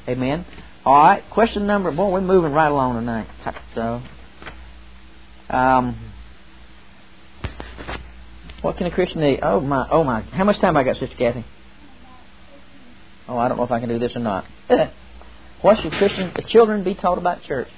Amen. All right. Question number. Boy, we're moving right along tonight. So, what can a Christian need? Oh my! How much time I got, Sister Kathy? Oh, I don't know if I can do this or not. What should the children be taught about church?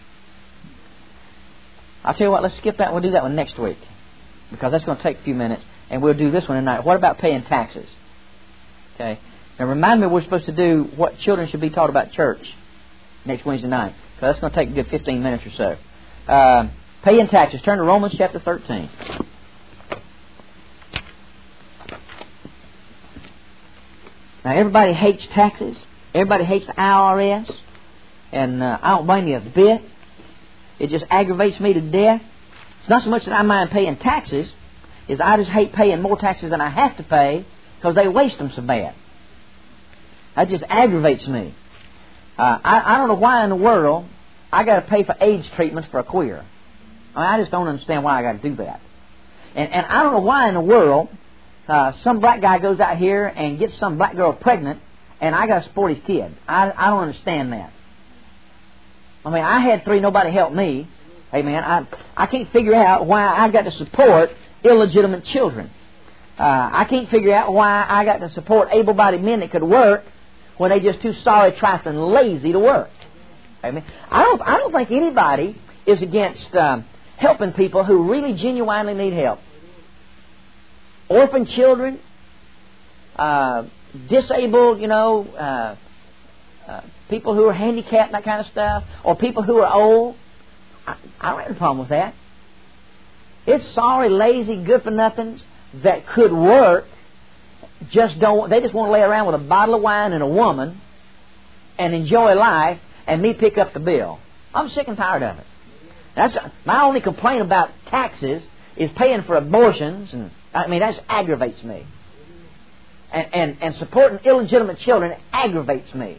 I'll tell you what. Let's skip that. We'll do that one next week because that's going to take a few minutes, and we'll do this one tonight. What about paying taxes? Okay. Now remind me, we're supposed to do what children should be taught about church next Wednesday night. So that's going to take a good 15 minutes or so. Paying taxes. Turn to Romans chapter 13. Now everybody hates taxes. Everybody hates the IRS. And I don't blame you a bit. It just aggravates me to death. It's not so much that I mind paying taxes, is I just hate paying more taxes than I have to pay because they waste them so bad. That just aggravates me. I don't know why in the world I got to pay for AIDS treatments for a queer. I just don't understand why I got to do that. And I don't know why in the world some black guy goes out here and gets some black girl pregnant and I got to support his kid. I don't understand that. I mean, I had 3, nobody helped me. Hey man, I can't figure out why I got to support illegitimate children. I can't figure out why I got to support able-bodied men that could work when they just too sorry, trifling, lazy to work. I mean, I don't think anybody is against helping people who really genuinely need help. Orphan children, disabled, people who are handicapped, that kind of stuff, or people who are old. I don't have a problem with that. It's sorry, lazy, good-for-nothings that could work. They just want to lay around with a bottle of wine and a woman and enjoy life and me pick up the bill. I'm sick and tired of it. That's my only complaint about taxes is paying for abortions, and I mean that aggravates me. And supporting illegitimate children aggravates me.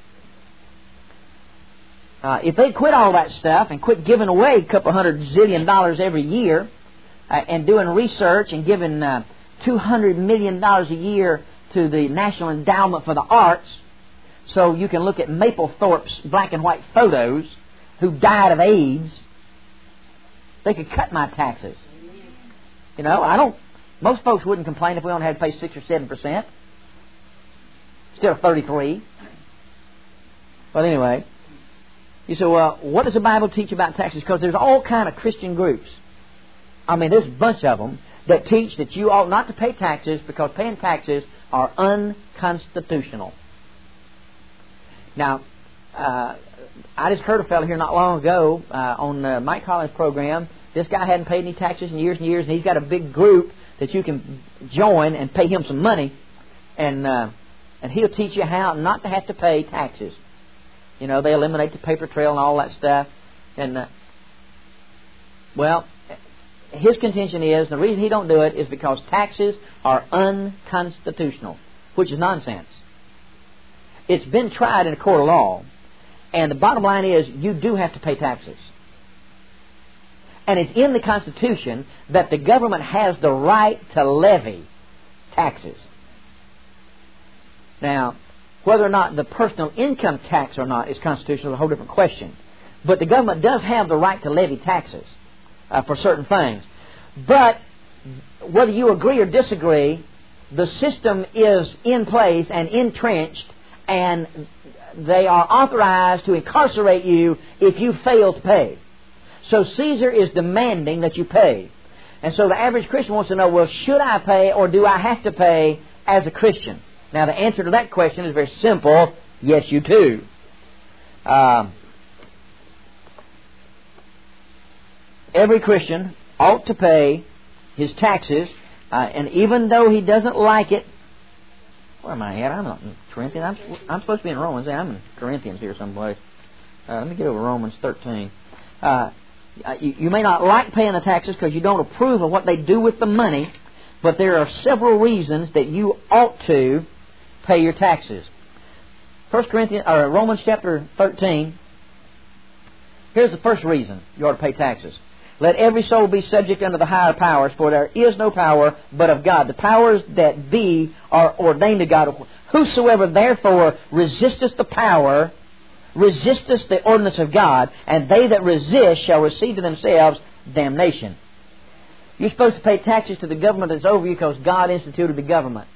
If they quit all that stuff and quit giving away a couple $100 zillion every year and doing research and giving $200 million a year to the National Endowment for the Arts so you can look at Mapplethorpe's black and white photos who died of AIDS, they could cut my taxes. Most folks wouldn't complain if we only had to pay 6 or 7% instead of 33%. But anyway, you say, well, what does the Bible teach about taxes? Because there's all kind of Christian groups. I mean, there's a bunch of them that teach that you ought not to pay taxes because paying taxes are unconstitutional. Now, I just heard a fellow here not long ago on Mike Collins' program. This guy hadn't paid any taxes in years and years, and he's got a big group that you can join and pay him some money, and he'll teach you how not to have to pay taxes. They eliminate the paper trail and all that stuff. And, his contention is, the reason he don't do it is because taxes are unconstitutional, which is nonsense. It's been tried in a court of law, and the bottom line is you do have to pay taxes. And it's in the Constitution that the government has the right to levy taxes. Now, whether or not the personal income tax or not is constitutional is a whole different question. But the government does have the right to levy taxes for certain things. But whether you agree or disagree, the system is in place and entrenched, and they are authorized to incarcerate you if you fail to pay. So Caesar is demanding that you pay. And so the average Christian wants to know, well, should I pay or do I have to pay as a Christian? Now, the answer to that question is very simple. Yes, you do. Every Christian ought to pay his taxes, and even though he doesn't like it, where am I at? I'm not in Corinthians. I'm supposed to be in Romans. I'm in Corinthians here someplace. Let me get over Romans 13. You may not like paying the taxes because you don't approve of what they do with the money, but there are several reasons that you ought to pay your taxes. Romans chapter 13. Here's the first reason you ought to pay taxes. Let every soul be subject unto the higher powers, for there is no power but of God. The powers that be are ordained of God. Whosoever therefore resisteth the power resisteth the ordinance of God, and they that resist shall receive to themselves damnation. You're supposed to pay taxes to the government that's over you because God instituted the government.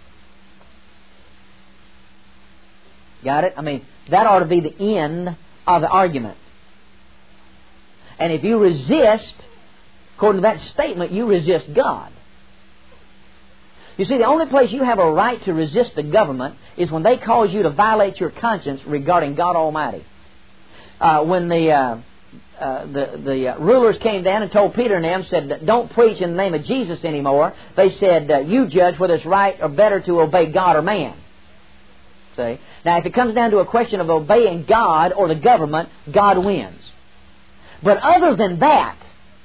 Got it? I mean, that ought to be the end of the argument. And if you resist, according to that statement, you resist God. You see, the only place you have a right to resist the government is when they cause you to violate your conscience regarding God Almighty. When the rulers came down and told Peter and them, said, don't preach in the name of Jesus anymore. They said, you judge whether it's right or better to obey God or man. See? Now, if it comes down to a question of obeying God or the government, God wins. But other than that,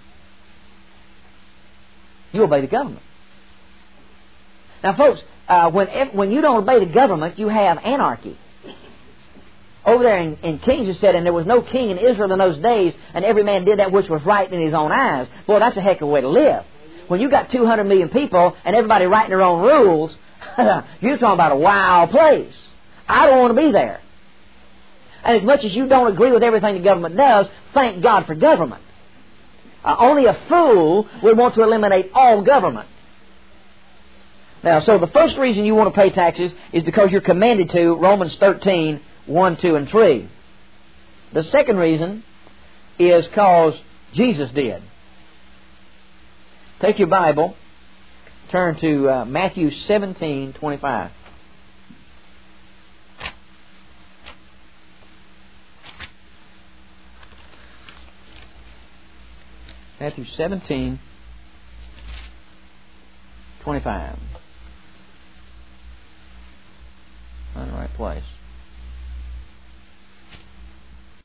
you obey the government. Now, folks, when you don't obey the government, you have anarchy. Over there in Kings it said, and there was no king in Israel in those days, and every man did that which was right in his own eyes. Boy, that's a heck of a way to live. When you got 200 million people and everybody writing their own rules, you're talking about a wild place. I don't want to be there. And as much as you don't agree with everything the government does, thank God for government. Only a fool would want to eliminate all government. Now, so the first reason you want to pay taxes is because you're commanded to, Romans 13, 1, 2, and 3. The second reason is because Jesus did. Take your Bible, turn to Matthew 17, 25. Matthew 17, 25. In the right place.